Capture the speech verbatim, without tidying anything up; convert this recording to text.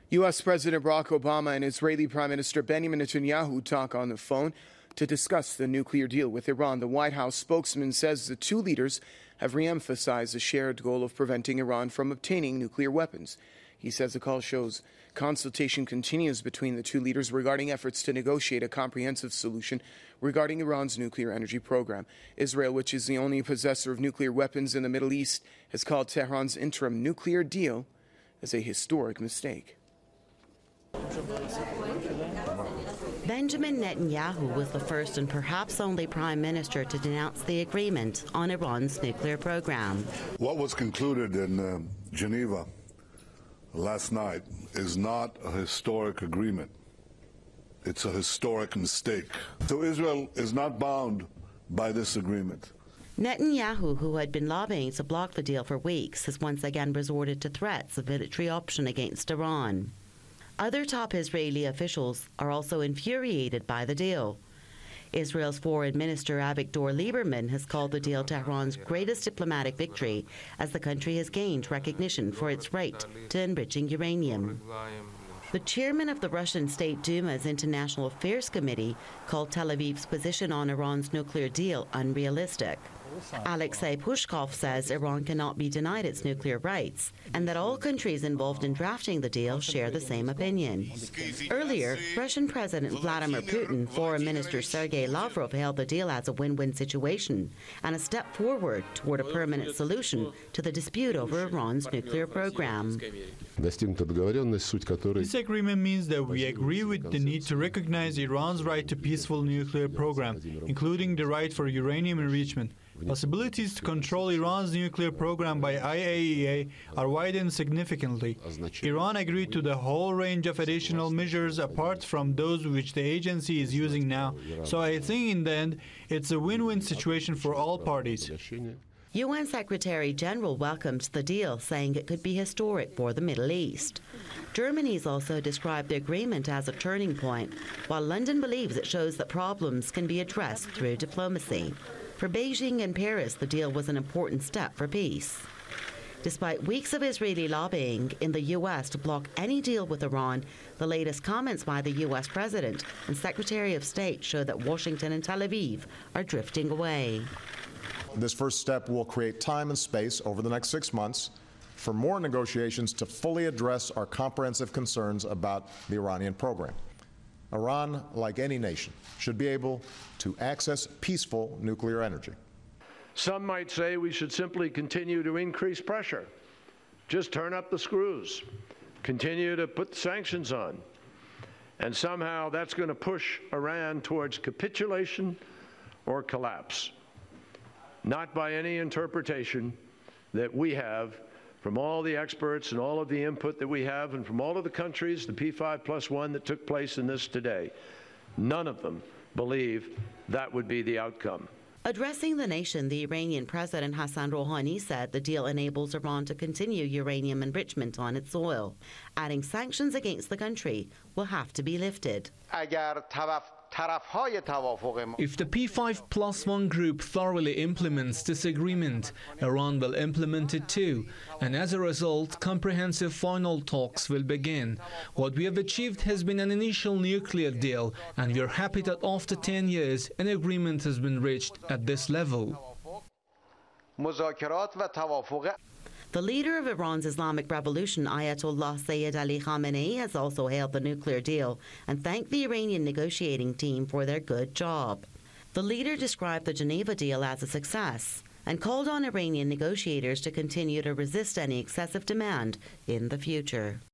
U S. President Barack Obama and Israeli Prime Minister Benjamin Netanyahu talk on the phone to discuss the nuclear deal with Iran. The White House spokesman says the two leaders have re-emphasized the shared goal of preventing Iran from obtaining nuclear weapons. He says the call shows consultation continues between the two leaders regarding efforts to negotiate a comprehensive solution regarding Iran's nuclear energy program. Israel, which is the only possessor of nuclear weapons in the Middle East, has called Tehran's interim nuclear deal as a historic mistake. Benjamin Netanyahu was the first and perhaps only prime minister to denounce the agreement on Iran's nuclear program. What was concluded in uh, Geneva last night is not a historic agreement. It's a historic mistake. So Israel is not bound by this agreement. Netanyahu, who had been lobbying to block the deal for weeks, has once again resorted to threats of military option against Iran. Other top Israeli officials are also infuriated by the deal. Israel's Foreign Minister Avigdor Lieberman has called the deal Tehran's greatest diplomatic victory as the country has gained recognition for its right to enriching uranium. The chairman of the Russian State Duma's International Affairs Committee called Tel Aviv's position on Iran's nuclear deal unrealistic. Alexei Pushkov says Iran cannot be denied its nuclear rights and that all countries involved in drafting the deal share the same opinion. Earlier, Russian President Vladimir Putin, Foreign Minister Sergei Lavrov hailed the deal as a win-win situation and a step forward toward a permanent solution to the dispute over Iran's nuclear program. This agreement means that we agree with the need to recognize Iran's right to peaceful nuclear program, including the right for uranium enrichment. Possibilities to control Iran's nuclear program by I A E A are widened significantly. Iran agreed to the whole range of additional measures apart from those which the agency is using now. So I think in the end, it's a win-win situation for all parties. U N Secretary General welcomed the deal, saying it could be historic for the Middle East. Germany's also described the agreement as a turning point, while London believes it shows that problems can be addressed through diplomacy. For Beijing and Paris, the deal was an important step for peace. Despite weeks of Israeli lobbying in the U S to block any deal with Iran, the latest comments by the U S President and Secretary of State show that Washington and Tel Aviv are drifting away. This first step will create time and space over the next six months for more negotiations to fully address our comprehensive concerns about the Iranian program. Iran, like any nation, should be able to access peaceful nuclear energy. Some might say we should simply continue to increase pressure. Just turn up the screws. Continue to put sanctions on. And somehow that's going to push Iran towards capitulation or collapse. Not by any interpretation that we have from all the experts and all of the input that we have and from all of the countries, the P five plus one that took place in this today. None of them believe that would be the outcome. Addressing the nation, the Iranian President Hassan Rouhani said the deal enables Iran to continue uranium enrichment on its soil, adding sanctions against the country will have to be lifted. If the P five plus one group thoroughly implements this agreement, Iran will implement it too, and as a result, comprehensive final talks will begin. What we have achieved has been an initial nuclear deal, and we are happy that after ten years, an agreement has been reached at this level. The leader of Iran's Islamic Revolution, Ayatollah Sayyid Ali Khamenei, has also hailed the nuclear deal and thanked the Iranian negotiating team for their good job. The leader described the Geneva deal as a success and called on Iranian negotiators to continue to resist any excessive demand in the future.